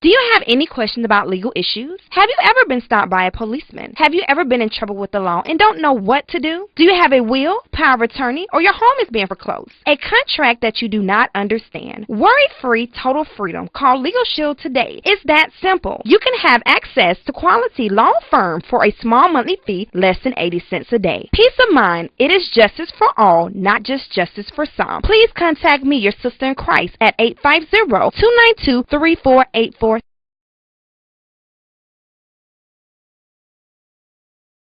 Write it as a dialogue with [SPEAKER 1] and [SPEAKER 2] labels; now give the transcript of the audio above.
[SPEAKER 1] Do you have any questions about legal issues? Have you ever been stopped by a policeman? Have you ever been in trouble with the law and don't know what to do? Do you have a will, power of attorney, or your home is being foreclosed? A contract that you do not understand. Worry-free, total freedom. Call Legal Shield today. It's that simple. You can have access to quality law firm for a small monthly fee, less than 80 cents a day. Peace of mind. It is justice for all, not just justice for some. Please contact me, your sister in Christ, at 850-292-3484